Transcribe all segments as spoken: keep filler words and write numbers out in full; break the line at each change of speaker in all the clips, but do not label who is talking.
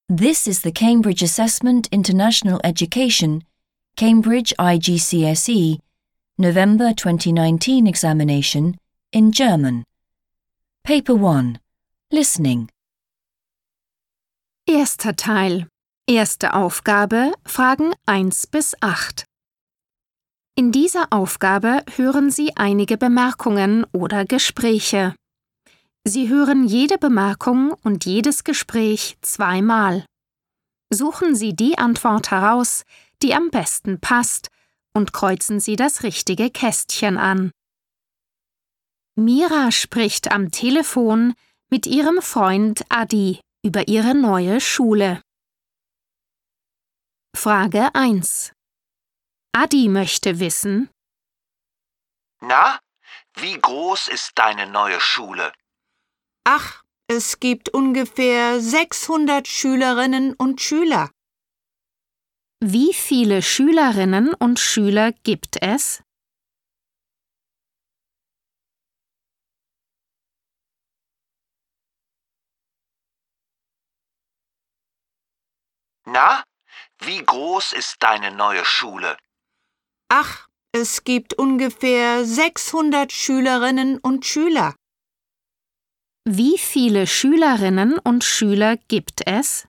This is the Cambridge Assessment International Education, Cambridge I G C S E, November twenty nineteen examination in German. Paper one. Listening.
Erster Teil. Erste Aufgabe, Fragen eins bis acht. In dieser Aufgabe hören Sie einige Bemerkungen oder Gespräche. Sie hören jede Bemerkung und jedes Gespräch zweimal. Suchen Sie die Antwort heraus, die am besten passt, und kreuzen Sie das richtige Kästchen an. Mira spricht am Telefon mit ihrem Freund Adi über ihre neue Schule. Frage eins. Adi möchte wissen:
Na, wie groß ist deine neue Schule?
Ach, es gibt ungefähr sechshundert Schülerinnen und Schüler.
Wie viele Schülerinnen und Schüler gibt es?
Na, wie groß ist deine neue Schule?
Ach, es gibt ungefähr sechshundert Schülerinnen und Schüler.
Wie viele Schülerinnen und Schüler gibt es?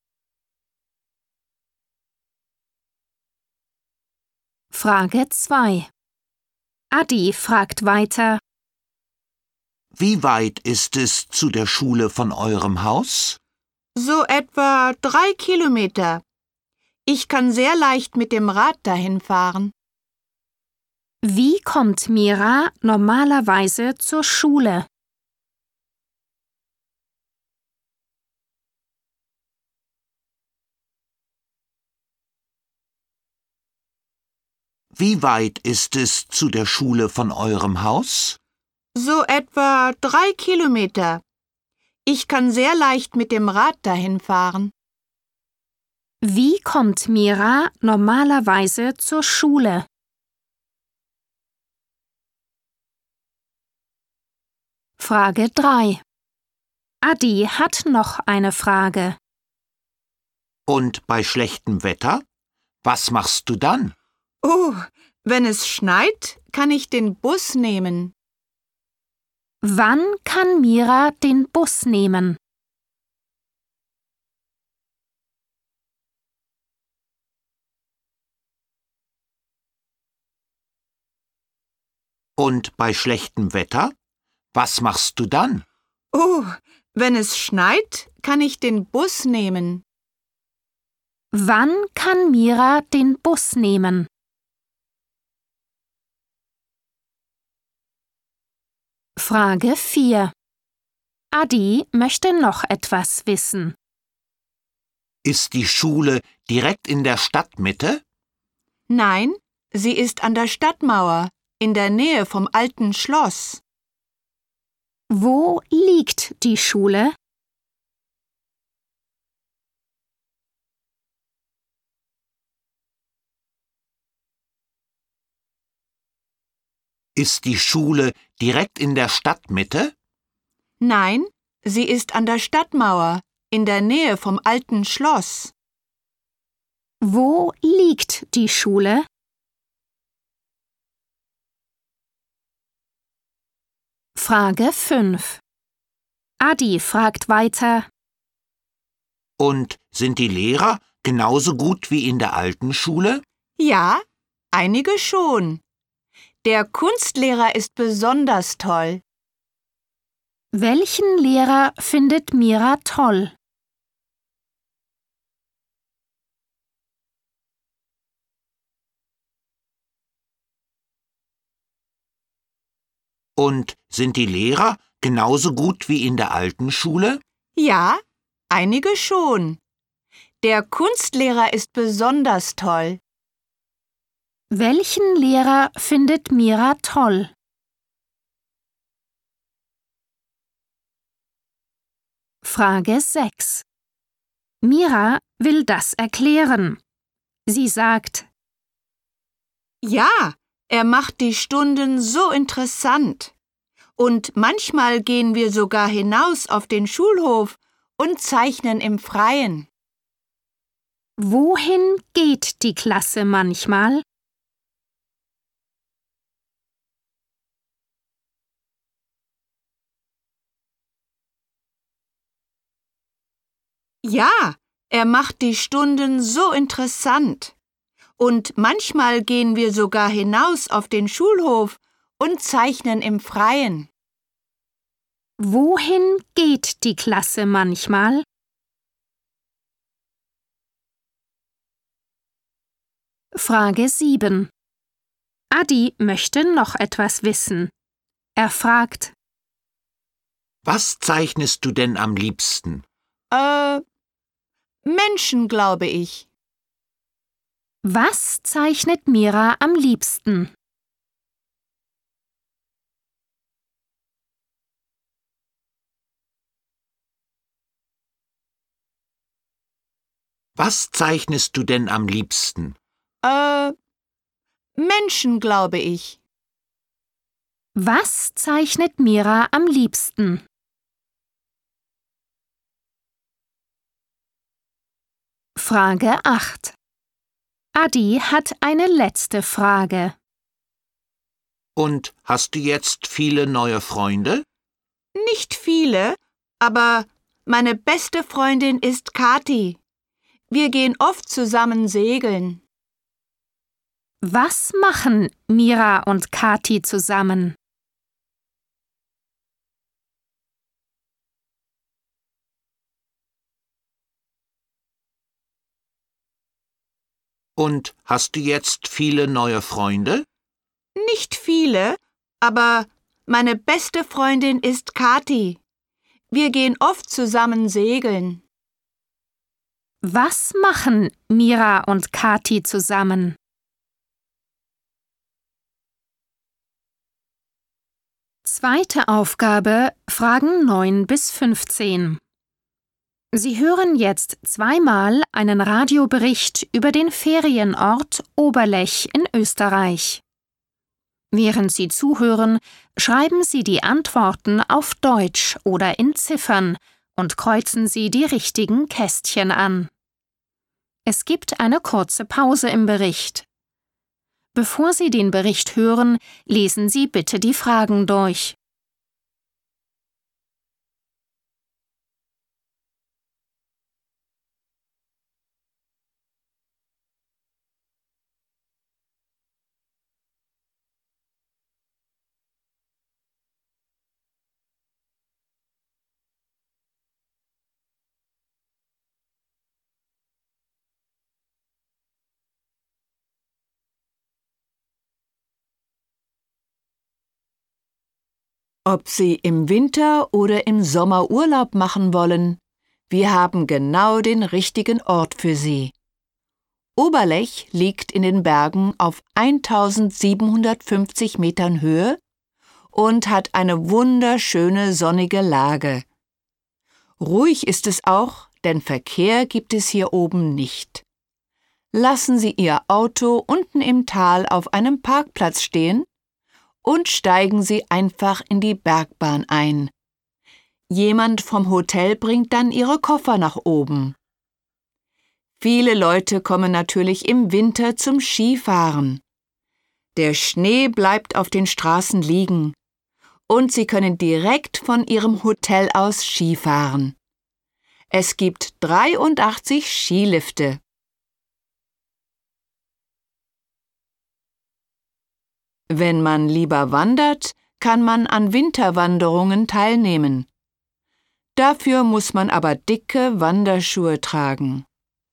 Frage zwei. Adi fragt weiter:
Wie weit ist es zu der Schule von eurem Haus?
So etwa drei Kilometer. Ich kann sehr leicht mit dem Rad dahin fahren.
Wie kommt Mira normalerweise zur Schule?
Wie weit ist es zu der Schule von eurem Haus?
So etwa drei Kilometer. Ich kann sehr leicht mit dem Rad dahin fahren.
Wie kommt Mira normalerweise zur Schule? Frage drei. Adi hat noch eine Frage.
Und bei schlechtem Wetter? Was machst du dann?
Oh, wenn es schneit, kann ich den Bus nehmen.
Wann kann Mira den Bus nehmen?
Und bei schlechtem Wetter? Was machst du dann?
Oh, wenn es schneit, kann ich den Bus nehmen.
Wann kann Mira den Bus nehmen? Frage vier. Adi möchte noch etwas wissen.
Ist die Schule direkt in der Stadtmitte?
Nein, sie ist an der Stadtmauer, in der Nähe vom alten Schloss.
Wo liegt die Schule?
Ist die Schule direkt in der Stadtmitte?
Nein, sie ist an der Stadtmauer, in der Nähe vom alten Schloss.
Wo liegt die Schule? Frage fünf. Adi fragt weiter:
Und sind die Lehrer genauso gut wie in der alten Schule?
Ja, einige schon. Der Kunstlehrer ist besonders toll.
Welchen Lehrer findet Mira toll?
Und sind die Lehrer genauso gut wie in der alten Schule?
Ja, einige schon. Der Kunstlehrer ist besonders toll.
Welchen Lehrer findet Mira toll? Frage sechs. Mira will das erklären. Sie sagt:
Ja, er macht die Stunden so interessant. Und manchmal gehen wir sogar hinaus auf den Schulhof und zeichnen im Freien.
Wohin geht die Klasse manchmal?
Ja, er macht die Stunden so interessant. Und manchmal gehen wir sogar hinaus auf den Schulhof und zeichnen im Freien.
Wohin geht die Klasse manchmal? Frage sieben. Adi möchte noch etwas wissen. Er fragt:
Was zeichnest du denn am liebsten?
Äh, Menschen, glaube ich.
Was zeichnet Mira am liebsten?
Was zeichnest du denn am liebsten?
Äh, Menschen, glaube ich.
Was zeichnet Mira am liebsten? Frage acht. Adi hat eine letzte Frage.
Und hast du jetzt viele neue Freunde?
Nicht viele, aber meine beste Freundin ist Kathi. Wir gehen oft zusammen segeln.
Was machen Mira und Kathi zusammen?
Und hast du jetzt viele neue Freunde?
Nicht viele, aber meine beste Freundin ist Kathi. Wir gehen oft zusammen segeln.
Was machen Mira und Kathi zusammen? Zweite Aufgabe, Fragen neun bis fünfzehn. Sie hören jetzt zweimal einen Radiobericht über den Ferienort Oberlech in Österreich. Während Sie zuhören, schreiben Sie die Antworten auf Deutsch oder in Ziffern und kreuzen Sie die richtigen Kästchen an. Es gibt eine kurze Pause im Bericht. Bevor Sie den Bericht hören, lesen Sie bitte die Fragen durch.
Ob Sie im Winter oder im Sommer Urlaub machen wollen, wir haben genau den richtigen Ort für Sie. Oberlech liegt in den Bergen auf eintausendsiebenhundertfünfzig Metern Höhe und hat eine wunderschöne sonnige Lage. Ruhig ist es auch, denn Verkehr gibt es hier oben nicht. Lassen Sie Ihr Auto unten im Tal auf einem Parkplatz stehen und steigen Sie einfach in die Bergbahn ein. Jemand vom Hotel bringt dann Ihre Koffer nach oben. Viele Leute kommen natürlich im Winter zum Skifahren. Der Schnee bleibt auf den Straßen liegen und Sie können direkt von Ihrem Hotel aus Skifahren. Es gibt dreiundachtzig Skilifte. Wenn man lieber wandert, kann man an Winterwanderungen teilnehmen. Dafür muss man aber dicke Wanderschuhe tragen.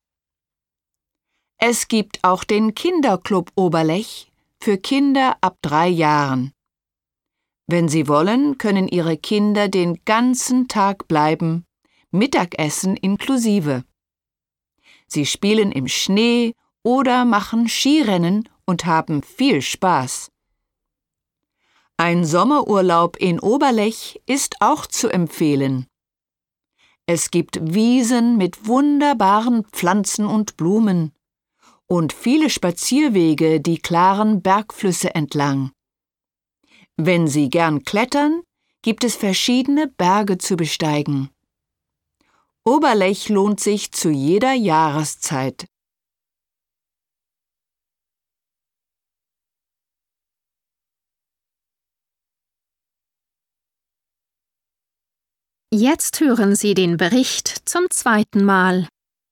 Es gibt auch den Kinderclub Oberlech für Kinder ab drei Jahren. Wenn Sie wollen, können Ihre Kinder den ganzen Tag bleiben, Mittagessen inklusive. Sie spielen im Schnee oder machen Skirennen und haben viel Spaß. Ein Sommerurlaub in Oberlech ist auch zu empfehlen. Es gibt Wiesen mit wunderbaren Pflanzen und Blumen und viele Spazierwege die klaren Bergflüsse entlang. Wenn Sie gern klettern, gibt es verschiedene Berge zu besteigen. Oberlech lohnt sich zu jeder Jahreszeit.
Jetzt hören Sie den Bericht zum zweiten Mal.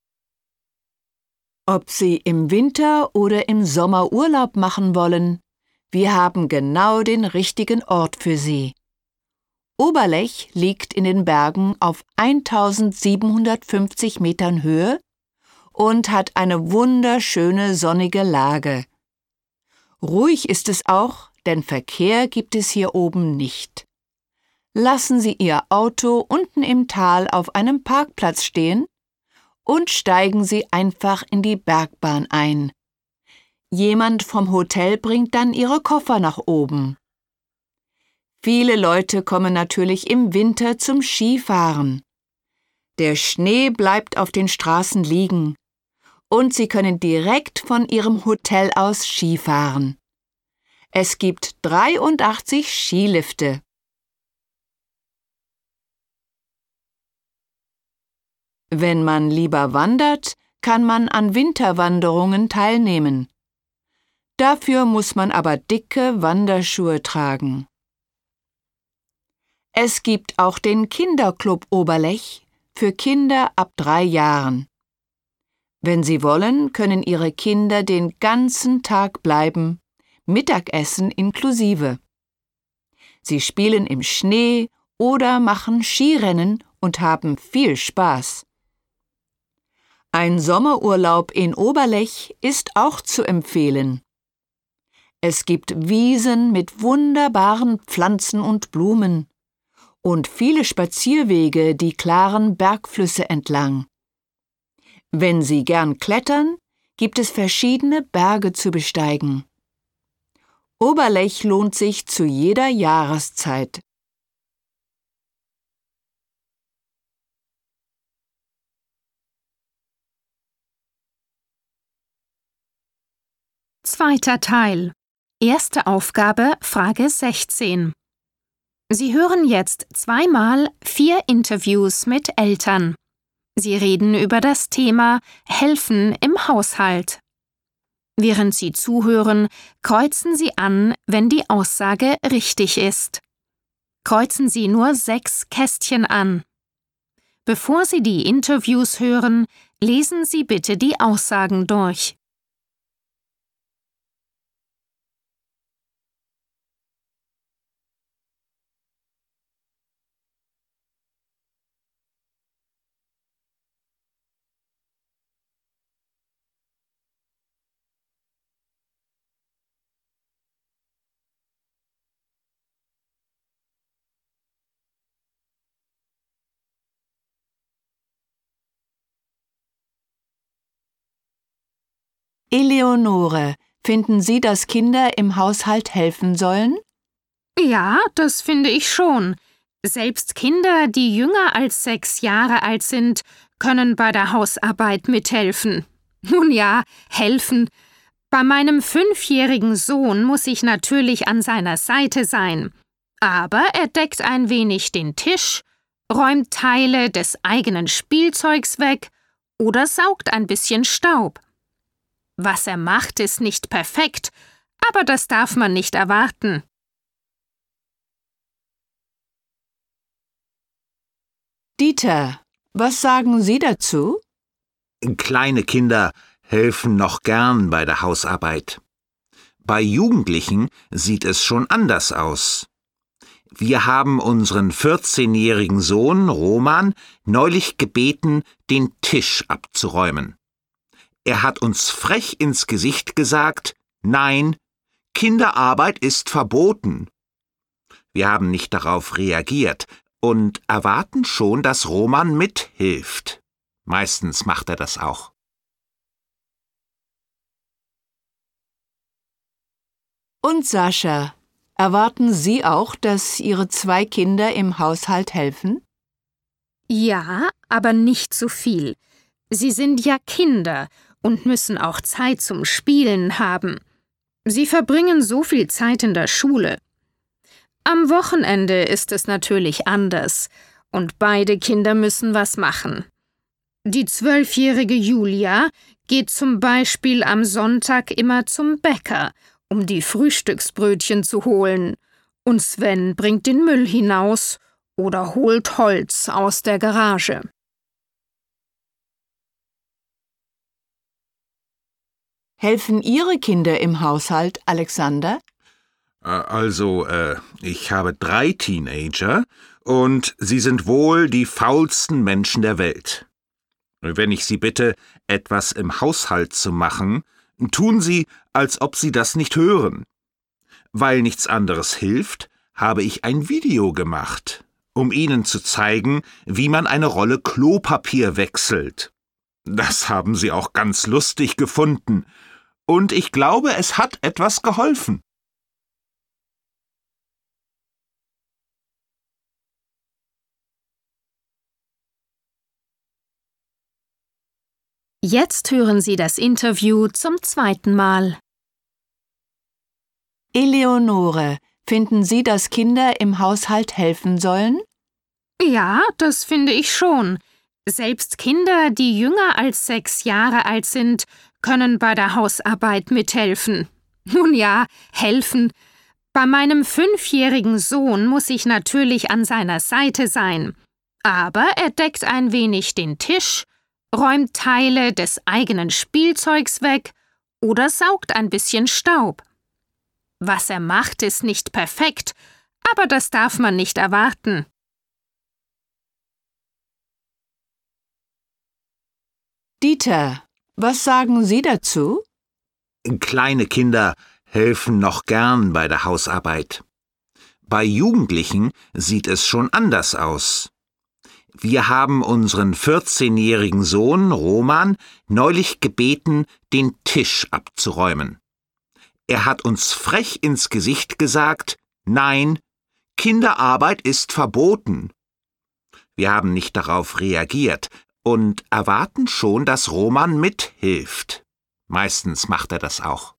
Ob Sie im Winter oder im Sommer Urlaub machen wollen, wir haben genau den richtigen Ort für Sie. Oberlech liegt in den Bergen auf eintausendsiebenhundertfünfzig Metern Höhe und hat eine wunderschöne sonnige Lage. Ruhig ist es auch, denn Verkehr gibt es hier oben nicht. Lassen Sie Ihr Auto unten im Tal auf einem Parkplatz stehen und steigen Sie einfach in die Bergbahn ein. Jemand vom Hotel bringt dann Ihre Koffer nach oben. Viele Leute kommen natürlich im Winter zum Skifahren. Der Schnee bleibt auf den Straßen liegen und Sie können direkt von Ihrem Hotel aus Skifahren. Es gibt dreiundachtzig Skilifte. Wenn man lieber wandert, kann man an Winterwanderungen teilnehmen. Dafür muss man aber dicke Wanderschuhe tragen. Es gibt auch den Kinderclub Oberlech für Kinder ab drei Jahren. Wenn Sie wollen, können Ihre Kinder den ganzen Tag bleiben, Mittagessen inklusive. Sie spielen im Schnee oder machen Skirennen und haben viel Spaß. Ein Sommerurlaub in Oberlech ist auch zu empfehlen. Es gibt Wiesen mit wunderbaren Pflanzen und Blumen und viele Spazierwege die klaren Bergflüsse entlang. Wenn Sie gern klettern, gibt es verschiedene Berge zu besteigen. Oberlech lohnt sich zu jeder Jahreszeit.
Zweiter Teil. Erste Aufgabe, Frage sechzehn. Sie hören jetzt zweimal vier Interviews mit Eltern. Sie reden über das Thema Helfen im Haushalt. Während Sie zuhören, kreuzen Sie an, wenn die Aussage richtig ist. Kreuzen Sie nur sechs Kästchen an. Bevor Sie die Interviews hören, lesen Sie bitte die Aussagen durch.
Eleonore, finden Sie, dass Kinder im Haushalt helfen sollen?
Ja, das finde ich schon. Selbst Kinder, die jünger als sechs Jahre alt sind, können bei der Hausarbeit mithelfen. Nun ja, helfen. Bei meinem fünfjährigen Sohn muss ich natürlich an seiner Seite sein. Aber er deckt ein wenig den Tisch, räumt Teile des eigenen Spielzeugs weg oder saugt ein bisschen Staub. Was er macht, ist nicht perfekt, aber das darf man nicht erwarten.
Dieter, was sagen Sie dazu?
Kleine Kinder helfen noch gern bei der Hausarbeit. Bei Jugendlichen sieht es schon anders aus. Wir haben unseren vierzehnjährigen Sohn Roman neulich gebeten, den Tisch abzuräumen. Er hat uns frech ins Gesicht gesagt, nein, Kinderarbeit ist verboten. Wir haben nicht darauf reagiert und erwarten schon, dass Roman mithilft. Meistens macht er das auch.
Und Sascha, erwarten Sie auch, dass Ihre zwei Kinder im Haushalt helfen?
Ja, aber nicht so viel. Sie sind ja Kinder und müssen auch Zeit zum Spielen haben. Sie verbringen so viel Zeit in der Schule. Am Wochenende ist es natürlich anders und beide Kinder müssen was machen. Die zwölfjährige Julia geht zum Beispiel am Sonntag immer zum Bäcker, um die Frühstücksbrötchen zu holen, und Sven bringt den Müll hinaus oder holt Holz aus der Garage.
Helfen Ihre Kinder im Haushalt, Alexander?
Also, äh, ich habe drei Teenager und sie sind wohl die faulsten Menschen der Welt. Wenn ich sie bitte, etwas im Haushalt zu machen, tun sie, als ob sie das nicht hören. Weil nichts anderes hilft, habe ich ein Video gemacht, um ihnen zu zeigen, wie man eine Rolle Klopapier wechselt. Das haben sie auch ganz lustig gefunden. Und ich glaube, es hat etwas geholfen.
Jetzt hören Sie das Interview zum zweiten Mal.
Eleonore, finden Sie, dass Kinder im Haushalt helfen sollen?
Ja, das finde ich schon. Selbst Kinder, die jünger als sechs Jahre alt sind, können bei der Hausarbeit mithelfen. Nun ja, helfen. Bei meinem fünfjährigen Sohn muss ich natürlich an seiner Seite sein. Aber er deckt ein wenig den Tisch, räumt Teile des eigenen Spielzeugs weg oder saugt ein bisschen Staub. Was er macht, ist nicht perfekt, aber das darf man nicht erwarten.
Dieter, was sagen Sie dazu?
Kleine Kinder helfen noch gern bei der Hausarbeit. Bei Jugendlichen sieht es schon anders aus. Wir haben unseren vierzehnjährigen Sohn Roman neulich gebeten, den Tisch abzuräumen. Er hat uns frech ins Gesicht gesagt, nein, Kinderarbeit ist verboten. Wir haben nicht darauf reagiert und erwarten schon, dass Roman mithilft. Meistens macht er das auch.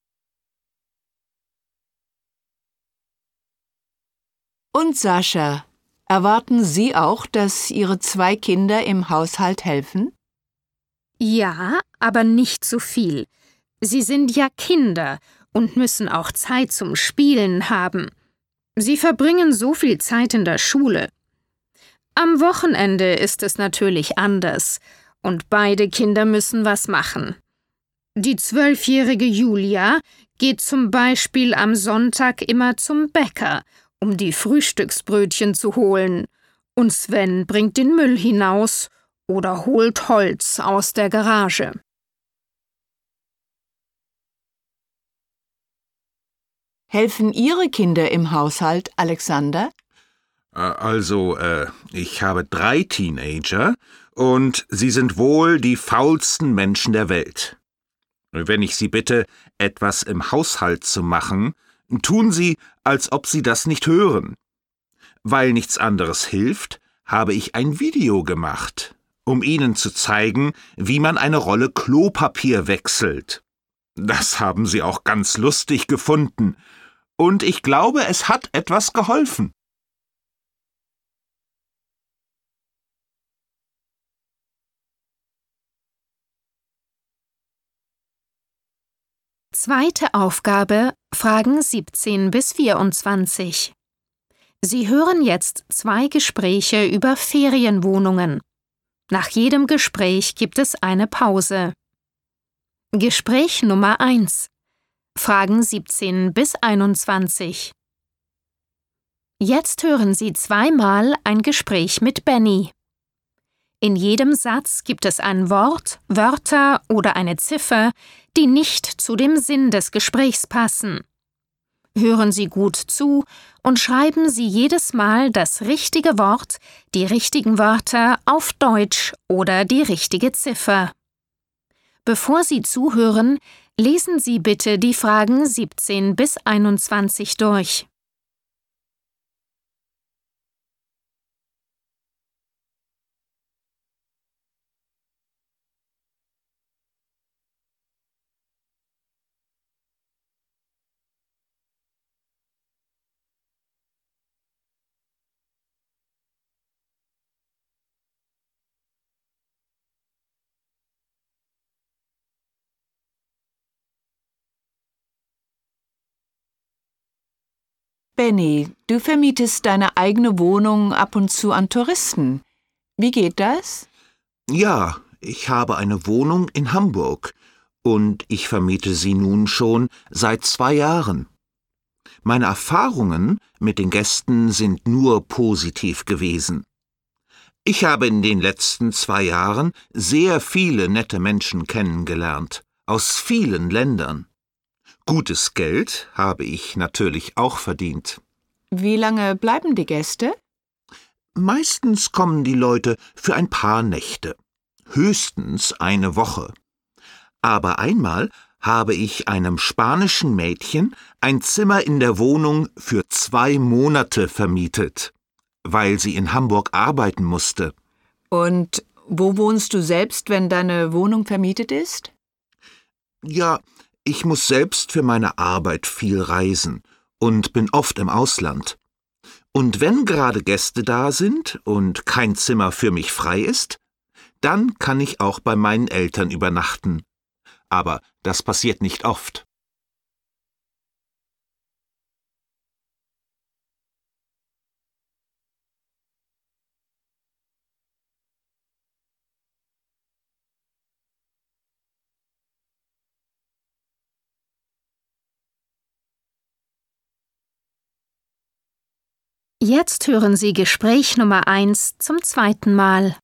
Und Sascha, erwarten Sie auch, dass Ihre zwei Kinder im Haushalt helfen?
Ja, aber nicht zu viel. Sie sind ja Kinder und müssen auch Zeit zum Spielen haben. Sie verbringen so viel Zeit in der Schule. Am Wochenende ist es natürlich anders und beide Kinder müssen was machen. Die zwölfjährige Julia geht zum Beispiel am Sonntag immer zum Bäcker, um die Frühstücksbrötchen zu holen, und Sven bringt den Müll hinaus oder holt Holz aus der Garage.
Helfen Ihre Kinder im Haushalt, Alexander?
Also, äh, ich habe drei Teenager und sie sind wohl die faulsten Menschen der Welt. Wenn ich sie bitte, etwas im Haushalt zu machen, tun sie, als ob sie das nicht hören. Weil nichts anderes hilft, habe ich ein Video gemacht, um ihnen zu zeigen, wie man eine Rolle Klopapier wechselt. Das haben sie auch ganz lustig gefunden. Und ich glaube, es hat etwas geholfen.
Zweite Aufgabe, Fragen siebzehn bis vierundzwanzig. Sie hören jetzt zwei Gespräche über Ferienwohnungen. Nach jedem Gespräch gibt es eine Pause. Gespräch Nummer eins. Fragen siebzehn bis einundzwanzig. Jetzt hören Sie zweimal ein Gespräch mit Benny. In jedem Satz gibt es ein Wort, Wörter oder eine Ziffer, die nicht zu dem Sinn des Gesprächs passen. Hören Sie gut zu und schreiben Sie jedes Mal das richtige Wort, die richtigen Wörter auf Deutsch oder die richtige Ziffer. Bevor Sie zuhören, lesen Sie bitte die Fragen siebzehn bis einundzwanzig durch.
Benny, du vermietest deine eigene Wohnung ab und zu an Touristen. Wie geht das?
Ja, ich habe eine Wohnung in Hamburg und ich vermiete sie nun schon seit zwei Jahren. Meine Erfahrungen mit den Gästen sind nur positiv gewesen. Ich habe in den letzten zwei Jahren sehr viele nette Menschen kennengelernt, aus vielen Ländern. Gutes Geld habe ich natürlich auch verdient.
Wie lange bleiben die Gäste?
Meistens kommen die Leute für ein paar Nächte, höchstens eine Woche. Aber einmal habe ich einem spanischen Mädchen ein Zimmer in der Wohnung für zwei Monate vermietet, weil sie in Hamburg arbeiten musste.
Und wo wohnst du selbst, wenn deine Wohnung vermietet ist?
Ja, ich muss selbst für meine Arbeit viel reisen und bin oft im Ausland. Und wenn gerade Gäste da sind und kein Zimmer für mich frei ist, dann kann ich auch bei meinen Eltern übernachten. Aber das passiert nicht oft.
Jetzt hören Sie Gespräch Nummer eins zum zweiten Mal.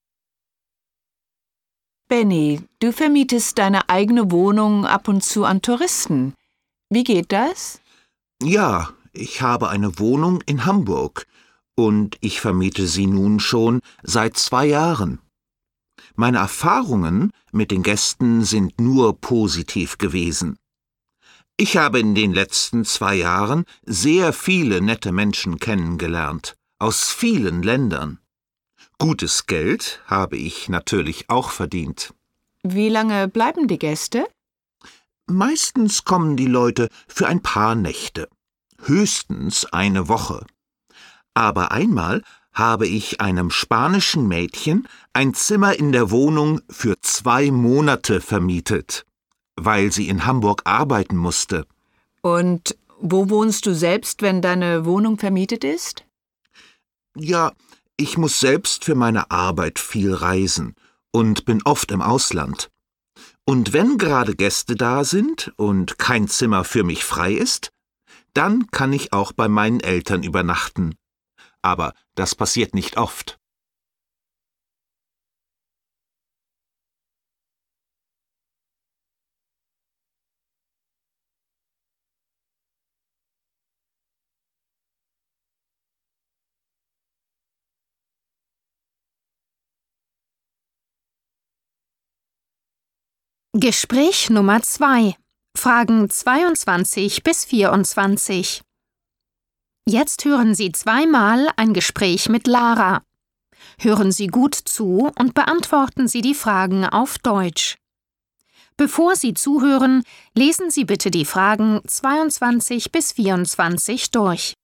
Benny, du vermietest deine eigene Wohnung ab und zu an Touristen. Wie geht das?
Ja, ich habe eine Wohnung in Hamburg und ich vermiete sie nun schon seit zwei Jahren. Meine Erfahrungen mit den Gästen sind nur positiv gewesen. Ich habe in den letzten zwei Jahren sehr viele nette Menschen kennengelernt, aus vielen Ländern. Gutes Geld habe ich natürlich auch verdient.
Wie lange bleiben die Gäste?
Meistens kommen die Leute für ein paar Nächte, höchstens eine Woche. Aber einmal habe ich einem spanischen Mädchen ein Zimmer in der Wohnung für zwei Monate vermietet, weil sie in Hamburg arbeiten musste.
Und wo wohnst du selbst, wenn deine Wohnung vermietet ist?
Ja, ich muss selbst für meine Arbeit viel reisen und bin oft im Ausland. Und wenn gerade Gäste da sind und kein Zimmer für mich frei ist, dann kann ich auch bei meinen Eltern übernachten. Aber das passiert nicht oft.
Gespräch Nummer zwei. Fragen zweiundzwanzig bis vierundzwanzig. Jetzt hören Sie zweimal ein Gespräch mit Lara. Hören Sie gut zu und beantworten Sie die Fragen auf Deutsch. Bevor Sie zuhören, lesen Sie bitte die Fragen zweiundzwanzig bis vierundzwanzig durch.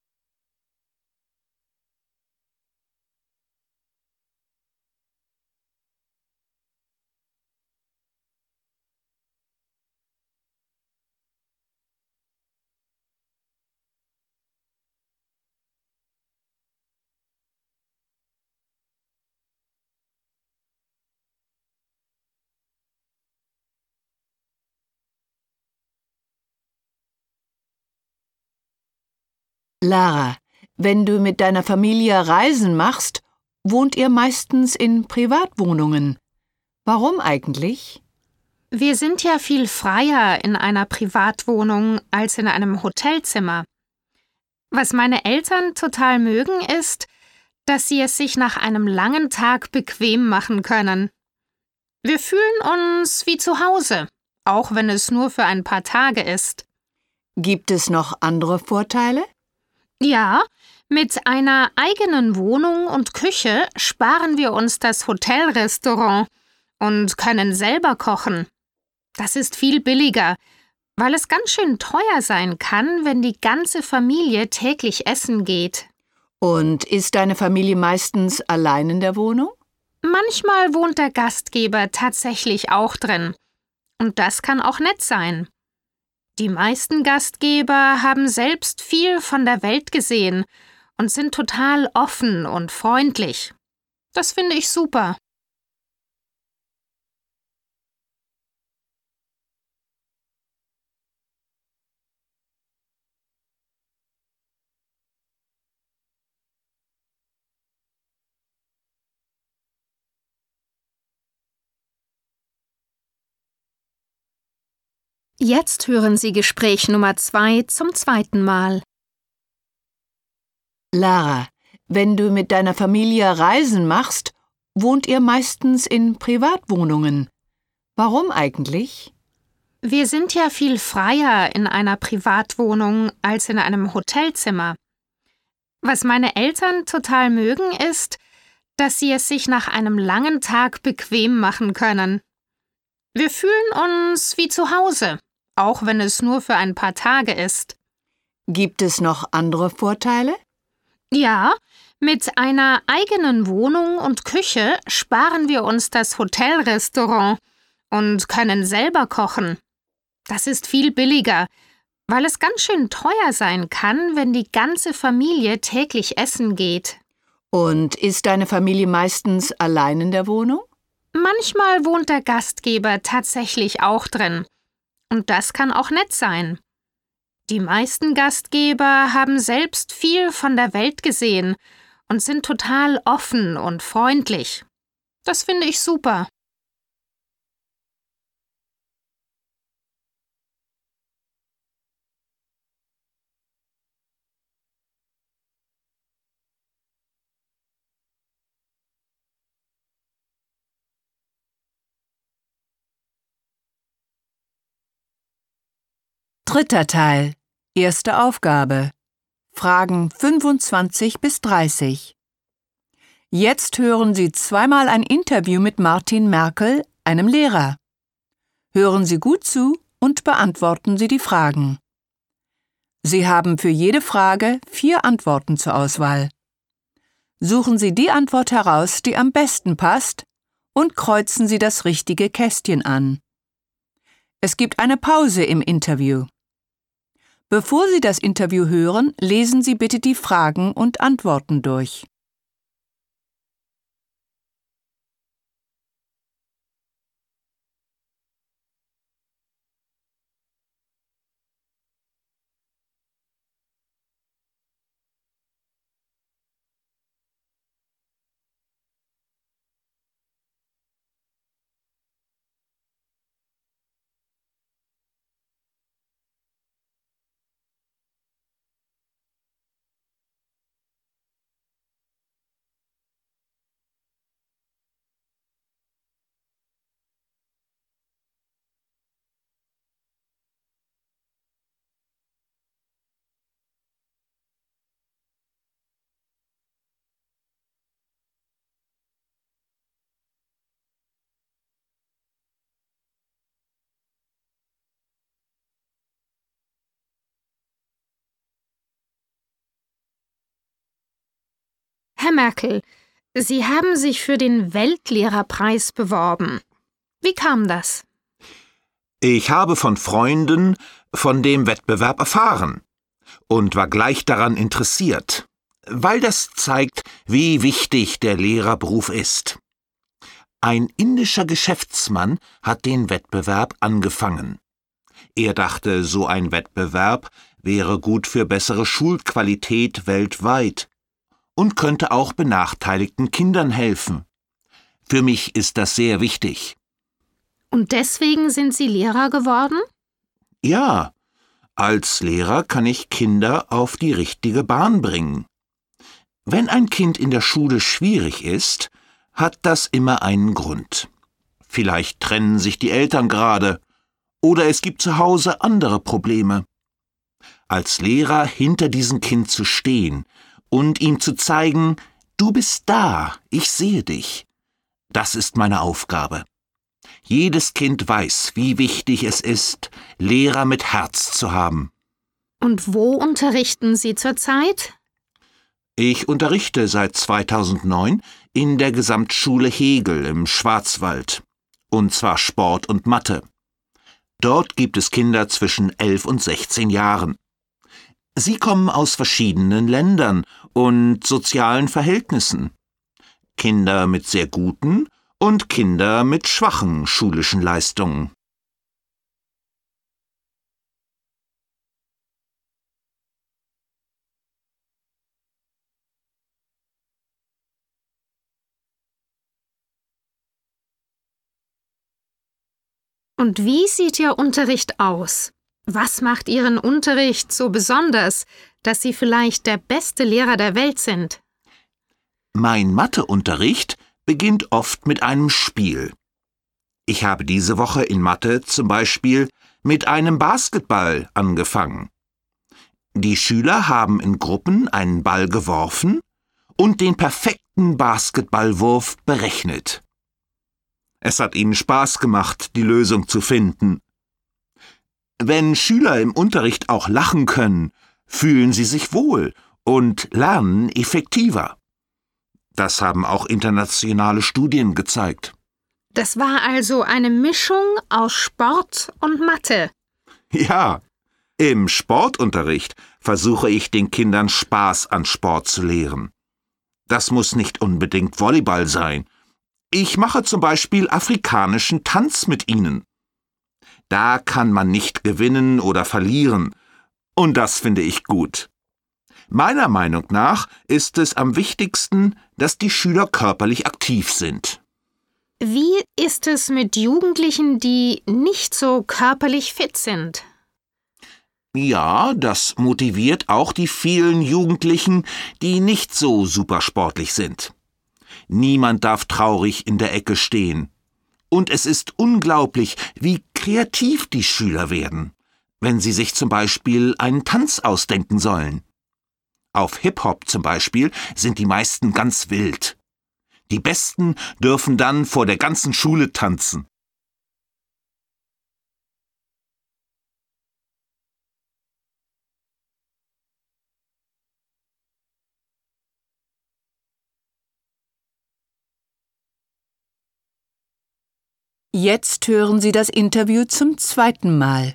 Lara, wenn du mit deiner Familie Reisen machst, wohnt ihr meistens in Privatwohnungen. Warum eigentlich?
Wir sind ja viel freier in einer Privatwohnung als in einem Hotelzimmer. Was meine Eltern total mögen, ist, dass sie es sich nach einem langen Tag bequem machen können. Wir fühlen uns wie zu Hause, auch wenn es nur für ein paar Tage ist.
Gibt es noch andere Vorteile?
Ja, mit einer eigenen Wohnung und Küche sparen wir uns das Hotelrestaurant und können selber kochen. Das ist viel billiger, weil es ganz schön teuer sein kann, wenn die ganze Familie täglich essen geht.
Und ist deine Familie meistens allein in der Wohnung?
Manchmal wohnt der Gastgeber tatsächlich auch drin. Und das kann auch nett sein. Die meisten Gastgeber haben selbst viel von der Welt gesehen und sind total offen und freundlich. Das finde ich super. Jetzt hören Sie Gespräch Nummer zwei zum zweiten Mal.
Lara, wenn du mit deiner Familie Reisen machst, wohnt ihr meistens in Privatwohnungen. Warum eigentlich?
Wir sind ja viel freier in einer Privatwohnung als in einem Hotelzimmer. Was meine Eltern total mögen, ist, dass sie es sich nach einem langen Tag bequem machen können. Wir fühlen uns wie zu Hause, auch wenn es nur für ein paar Tage ist.
Gibt es noch andere Vorteile?
Ja, mit einer eigenen Wohnung und Küche sparen wir uns das Hotelrestaurant und können selber kochen. Das ist viel billiger, weil es ganz schön teuer sein kann, wenn die ganze Familie täglich essen geht.
Und ist deine Familie meistens allein in der Wohnung?
Manchmal wohnt der Gastgeber tatsächlich auch drin. Und das kann auch nett sein. Die meisten Gastgeber haben selbst viel von der Welt gesehen und sind total offen und freundlich. Das finde ich super.
Dritter Teil. Erste Aufgabe. Fragen fünfundzwanzig bis dreißig. Jetzt hören Sie zweimal ein Interview mit Martin Merkel, einem Lehrer. Hören Sie gut zu und beantworten Sie die Fragen. Sie haben für jede Frage vier Antworten zur Auswahl. Suchen Sie die Antwort heraus, die am besten passt, und kreuzen Sie das richtige Kästchen an. Es gibt eine Pause im Interview. Bevor Sie das Interview hören, lesen Sie bitte die Fragen und Antworten durch.
Herr Merkel, Sie haben sich für den Weltlehrerpreis beworben. Wie kam das?
Ich habe von Freunden von dem Wettbewerb erfahren und war gleich daran interessiert, weil das zeigt, wie wichtig der Lehrerberuf ist. Ein indischer Geschäftsmann hat den Wettbewerb angefangen. Er dachte, so ein Wettbewerb wäre gut für bessere Schulqualität weltweit und könnte auch benachteiligten Kindern helfen. Für mich ist das sehr wichtig.
Und deswegen sind Sie Lehrer geworden?
Ja, als Lehrer kann ich Kinder auf die richtige Bahn bringen. Wenn ein Kind in der Schule schwierig ist, hat das immer einen Grund. Vielleicht trennen sich die Eltern gerade oder es gibt zu Hause andere Probleme. Als Lehrer hinter diesem Kind zu stehen und ihm zu zeigen, du bist da, ich sehe dich. Das ist meine Aufgabe. Jedes Kind weiß, wie wichtig es ist, Lehrer mit Herz zu haben.
Und wo unterrichten Sie zurzeit?
Ich unterrichte seit zweitausendneun in der Gesamtschule Hegel im Schwarzwald. Und zwar Sport und Mathe. Dort gibt es Kinder zwischen elf und sechzehn Jahren. Sie kommen aus verschiedenen Ländern und sozialen Verhältnissen. Kinder mit sehr guten und Kinder mit schwachen schulischen Leistungen.
Und wie sieht Ihr Unterricht aus? Was macht Ihren Unterricht so besonders, dass Sie vielleicht der beste Lehrer der Welt sind?
Mein Matheunterricht beginnt oft mit einem Spiel. Ich habe diese Woche in Mathe zum Beispiel mit einem Basketball angefangen. Die Schüler haben in Gruppen einen Ball geworfen und den perfekten Basketballwurf berechnet. Es hat ihnen Spaß gemacht, die Lösung zu finden. Wenn Schüler im Unterricht auch lachen können, fühlen sie sich wohl und lernen effektiver. Das haben auch internationale Studien gezeigt.
Das war also eine Mischung aus Sport und Mathe.
Ja, im Sportunterricht versuche ich den Kindern Spaß an Sport zu lehren. Das muss nicht unbedingt Volleyball sein. Ich mache zum Beispiel afrikanischen Tanz mit ihnen. Da kann man nicht gewinnen oder verlieren. Und das finde ich gut. Meiner Meinung nach ist es am wichtigsten, dass die Schüler körperlich aktiv sind.
Wie ist es mit Jugendlichen, die nicht so körperlich fit sind?
Ja, das motiviert auch die vielen Jugendlichen, die nicht so supersportlich sind. Niemand darf traurig in der Ecke stehen. Und es ist unglaublich, wie kreativ die Schüler werden, wenn sie sich zum Beispiel einen Tanz ausdenken sollen. Auf Hip-Hop zum Beispiel sind die meisten ganz wild. Die Besten dürfen dann vor der ganzen Schule tanzen.
Jetzt hören Sie das Interview zum zweiten Mal.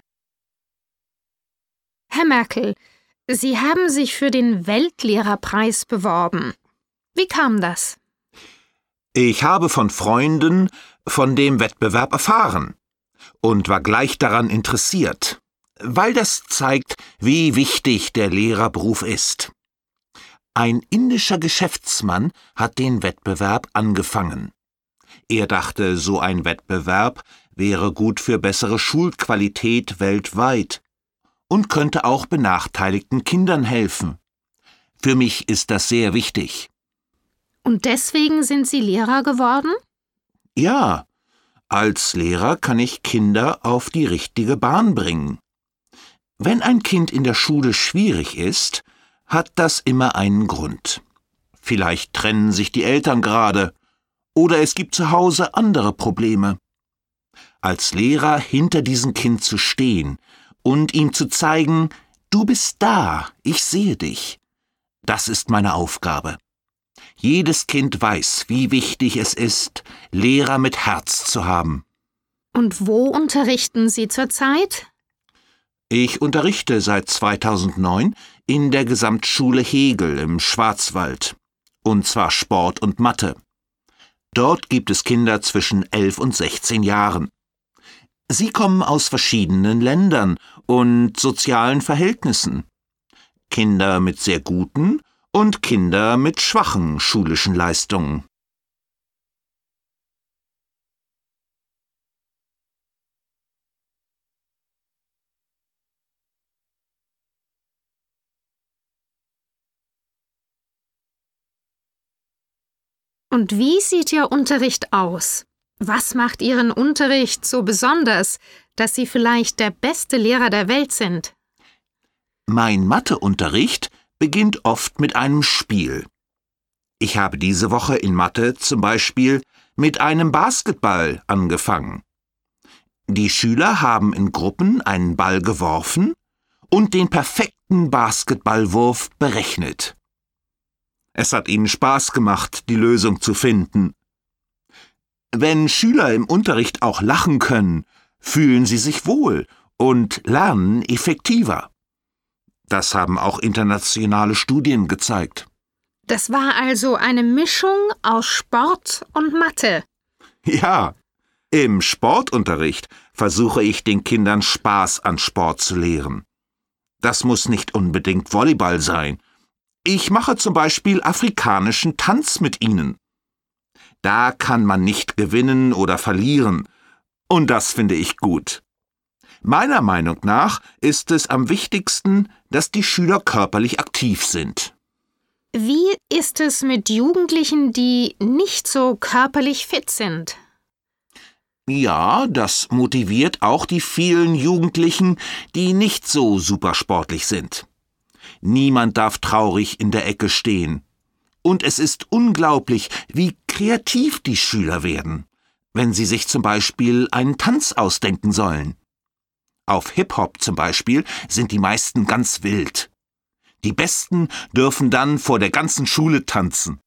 Herr Merkel, Sie haben sich für den Weltlehrerpreis beworben. Wie kam das?
Ich habe von Freunden von dem Wettbewerb erfahren und war gleich daran interessiert, weil das zeigt, wie wichtig der Lehrerberuf ist. Ein indischer Geschäftsmann hat den Wettbewerb angefangen. Er dachte, so ein Wettbewerb wäre gut für bessere Schulqualität weltweit und könnte auch benachteiligten Kindern helfen. Für mich ist das sehr wichtig.
Und deswegen sind Sie Lehrer geworden?
Ja, als Lehrer kann ich Kinder auf die richtige Bahn bringen. Wenn ein Kind in der Schule schwierig ist, hat das immer einen Grund. Vielleicht trennen sich die Eltern gerade, oder es gibt zu Hause andere Probleme. Als Lehrer hinter diesem Kind zu stehen und ihm zu zeigen, du bist da, ich sehe dich, das ist meine Aufgabe. Jedes Kind weiß, wie wichtig es ist, Lehrer mit Herz zu haben.
Und wo unterrichten Sie zurzeit?
Ich unterrichte seit zweitausendneun in der Gesamtschule Hegel im Schwarzwald, und zwar Sport und Mathe. Dort gibt es Kinder zwischen elf und sechzehn Jahren. Sie kommen aus verschiedenen Ländern und sozialen Verhältnissen. Kinder mit sehr guten und Kinder mit schwachen schulischen Leistungen.
Und wie sieht Ihr Unterricht aus? Was macht Ihren Unterricht so besonders, dass Sie vielleicht der beste Lehrer der Welt sind?
Mein Matheunterricht beginnt oft mit einem Spiel. Ich habe diese Woche in Mathe zum Beispiel mit einem Basketball angefangen. Die Schüler haben in Gruppen einen Ball geworfen und den perfekten Basketballwurf berechnet. Es hat ihnen Spaß gemacht, die Lösung zu finden. Wenn Schüler im Unterricht auch lachen können, fühlen sie sich wohl und lernen effektiver. Das haben auch internationale Studien gezeigt.
Das war also eine Mischung aus Sport und Mathe.
Ja, im Sportunterricht versuche ich den Kindern Spaß an Sport zu lehren. Das muss nicht unbedingt Volleyball sein. Ich mache zum Beispiel afrikanischen Tanz mit ihnen. Da kann man nicht gewinnen oder verlieren. Und das finde ich gut. Meiner Meinung nach ist es am wichtigsten, dass die Schüler körperlich aktiv sind.
Wie ist es mit Jugendlichen, die nicht so körperlich fit sind?
Ja, das motiviert auch die vielen Jugendlichen, die nicht so supersportlich sind. Niemand darf traurig in der Ecke stehen. Und es ist unglaublich, wie kreativ die Schüler werden, wenn sie sich zum Beispiel einen Tanz ausdenken sollen. Auf Hip-Hop zum Beispiel sind die meisten ganz wild. Die Besten dürfen dann vor der ganzen Schule tanzen.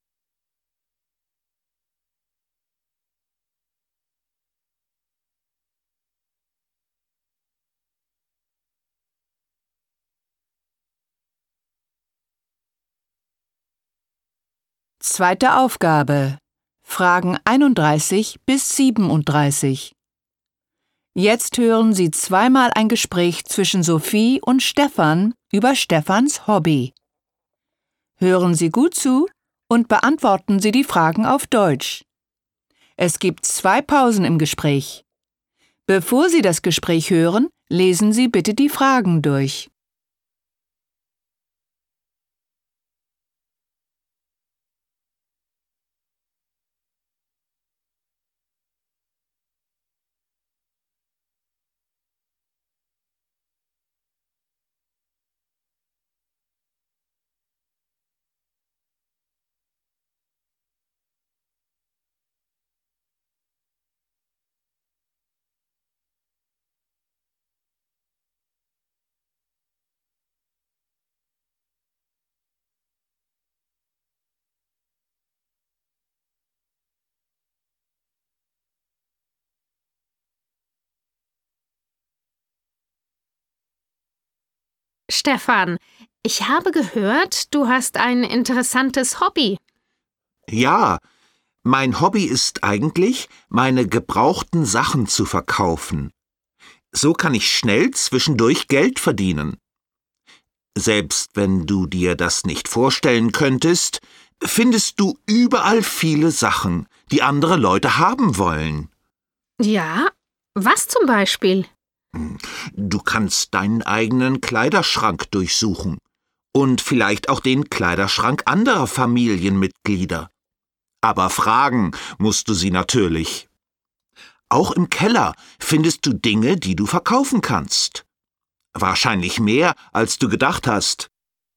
Zweite Aufgabe. Fragen einunddreißig bis siebenunddreißig. Jetzt hören Sie zweimal ein Gespräch zwischen Sophie und Stefan über Stefans Hobby. Hören Sie gut zu und beantworten Sie die Fragen auf Deutsch. Es gibt zwei Pausen im Gespräch. Bevor Sie das Gespräch hören, lesen Sie bitte die Fragen durch.
Stefan, ich habe gehört, du hast ein interessantes Hobby.
Ja, mein Hobby ist eigentlich, meine gebrauchten Sachen zu verkaufen. So kann ich schnell zwischendurch Geld verdienen. Selbst wenn du dir das nicht vorstellen könntest, findest du überall viele Sachen, die andere Leute haben wollen.
Ja, was zum Beispiel?
Du kannst deinen eigenen Kleiderschrank durchsuchen und vielleicht auch den Kleiderschrank anderer Familienmitglieder. Aber fragen musst du sie natürlich. Auch im Keller findest du Dinge, die du verkaufen kannst. Wahrscheinlich mehr, als du gedacht hast.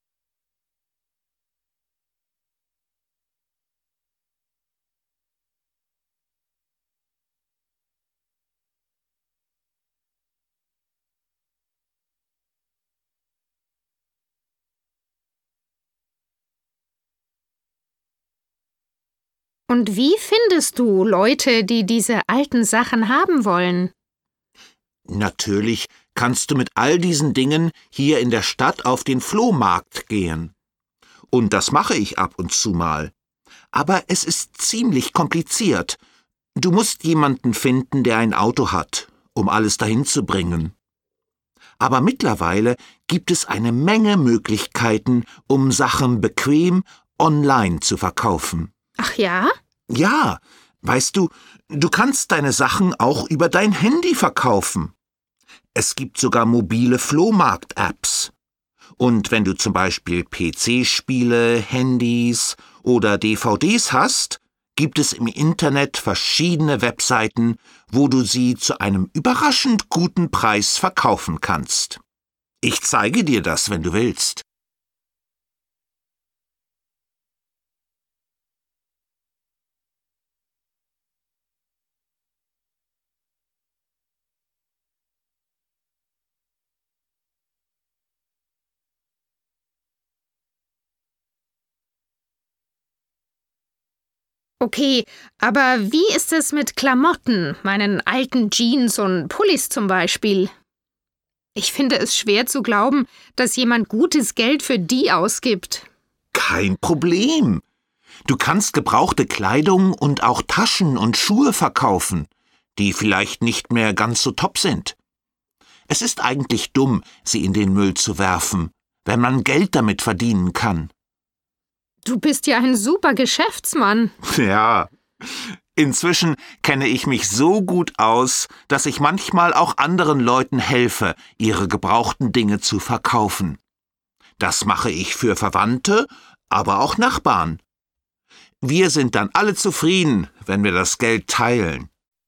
Und wie findest du Leute, die diese alten Sachen haben wollen?
Natürlich kannst du mit all diesen Dingen hier in der Stadt auf den Flohmarkt gehen. Und das mache ich ab und zu mal. Aber es ist ziemlich kompliziert. Du musst jemanden finden, der ein Auto hat, um alles dahin zu bringen. Aber mittlerweile gibt es eine Menge Möglichkeiten, um Sachen bequem online zu verkaufen.
Ach ja?
Ja, weißt du, du kannst deine Sachen auch über dein Handy verkaufen. Es gibt sogar mobile Flohmarkt-Apps. Und wenn du zum Beispiel P C-Spiele, Handys oder D V Ds hast, gibt es im Internet verschiedene Webseiten, wo du sie zu einem überraschend guten Preis verkaufen kannst. Ich zeige dir das, wenn du willst.
Okay, aber wie ist es mit Klamotten, meinen alten Jeans und Pullis zum Beispiel? Ich finde es schwer zu glauben, dass jemand gutes Geld für die ausgibt.
Kein Problem. Du kannst gebrauchte Kleidung und auch Taschen und Schuhe verkaufen, die vielleicht nicht mehr ganz so top sind. Es ist eigentlich dumm, sie in den Müll zu werfen, wenn man Geld damit verdienen kann.
Du bist ja ein super Geschäftsmann.
Ja, inzwischen kenne ich mich so gut aus, dass ich manchmal auch anderen Leuten helfe, ihre gebrauchten Dinge zu verkaufen. Das mache ich für Verwandte, aber auch Nachbarn. Wir sind dann alle zufrieden, wenn wir das Geld teilen.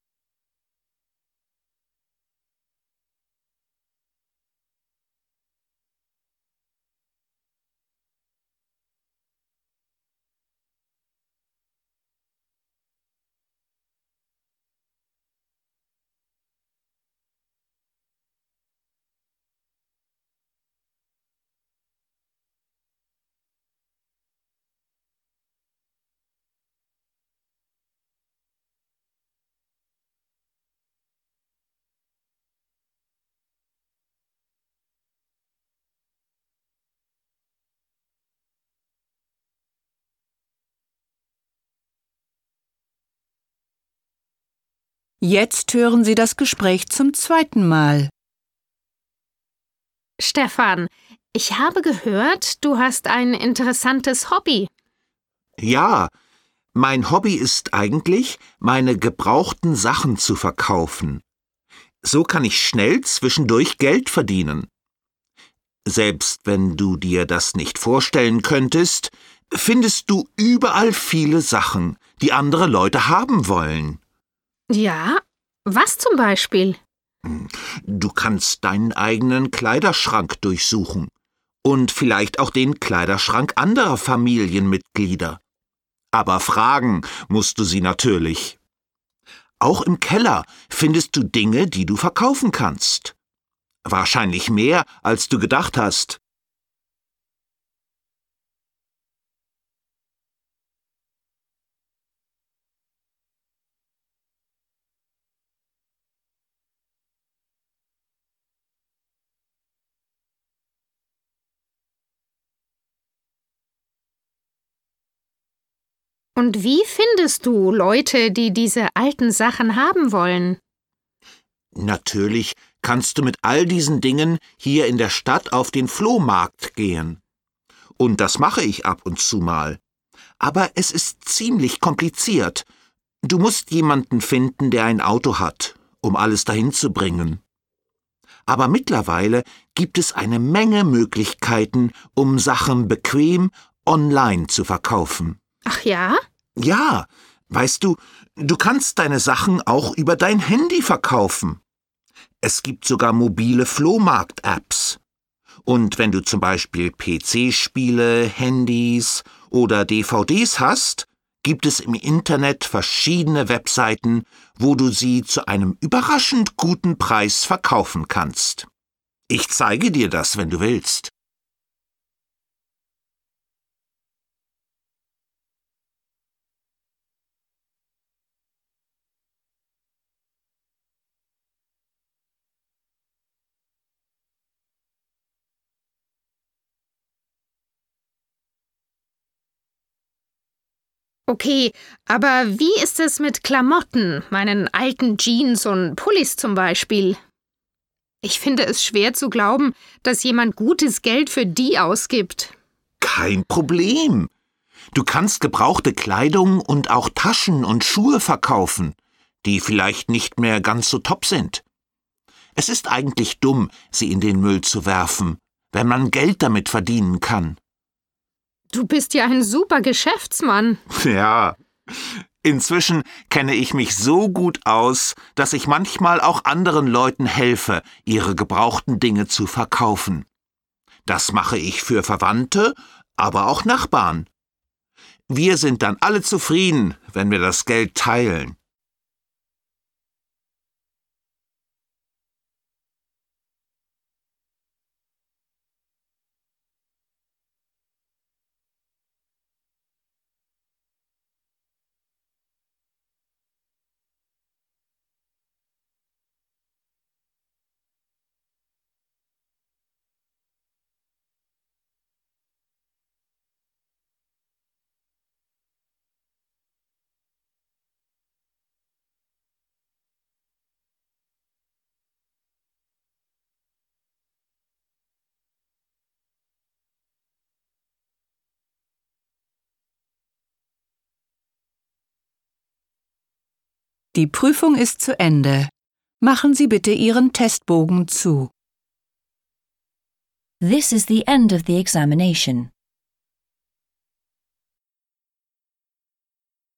Jetzt hören Sie das Gespräch zum zweiten Mal.
Stefan, ich habe gehört, du hast ein interessantes Hobby.
Ja, mein Hobby ist eigentlich, meine gebrauchten Sachen zu verkaufen. So kann ich schnell zwischendurch Geld verdienen. Selbst wenn du dir das nicht vorstellen könntest, findest du überall viele Sachen, die andere Leute haben wollen.
Ja, was zum Beispiel?
Du kannst deinen eigenen Kleiderschrank durchsuchen und vielleicht auch den Kleiderschrank anderer Familienmitglieder. Aber fragen musst du sie natürlich. Auch im Keller findest du Dinge, die du verkaufen kannst. Wahrscheinlich mehr, als du gedacht hast.
Und wie findest du Leute, die diese alten Sachen haben wollen?
Natürlich kannst du mit all diesen Dingen hier in der Stadt auf den Flohmarkt gehen. Und das mache ich ab und zu mal. Aber es ist ziemlich kompliziert. Du musst jemanden finden, der ein Auto hat, um alles dahin zu bringen. Aber mittlerweile gibt es eine Menge Möglichkeiten, um Sachen bequem online zu verkaufen.
Ach ja?
Ja, weißt du, du kannst deine Sachen auch über dein Handy verkaufen. Es gibt sogar mobile Flohmarkt-Apps. Und wenn du zum Beispiel P C-Spiele, Handys oder D V Ds hast, gibt es im Internet verschiedene Webseiten, wo du sie zu einem überraschend guten Preis verkaufen kannst. Ich zeige dir das, wenn du willst.
Okay, aber wie ist es mit Klamotten, meinen alten Jeans und Pullis zum Beispiel? Ich finde es schwer zu glauben, dass jemand gutes Geld für die ausgibt.
Kein Problem. Du kannst gebrauchte Kleidung und auch Taschen und Schuhe verkaufen, die vielleicht nicht mehr ganz so top sind. Es ist eigentlich dumm, sie in den Müll zu werfen, wenn man Geld damit verdienen kann.
Du bist ja ein super Geschäftsmann.
Ja, inzwischen kenne ich mich so gut aus, dass ich manchmal auch anderen Leuten helfe, ihre gebrauchten Dinge zu verkaufen. Das mache ich für Verwandte, aber auch Nachbarn. Wir sind dann alle zufrieden, wenn wir das Geld teilen.
Die Prüfung ist zu Ende. Machen Sie bitte Ihren Testbogen zu.
This is the end of the examination.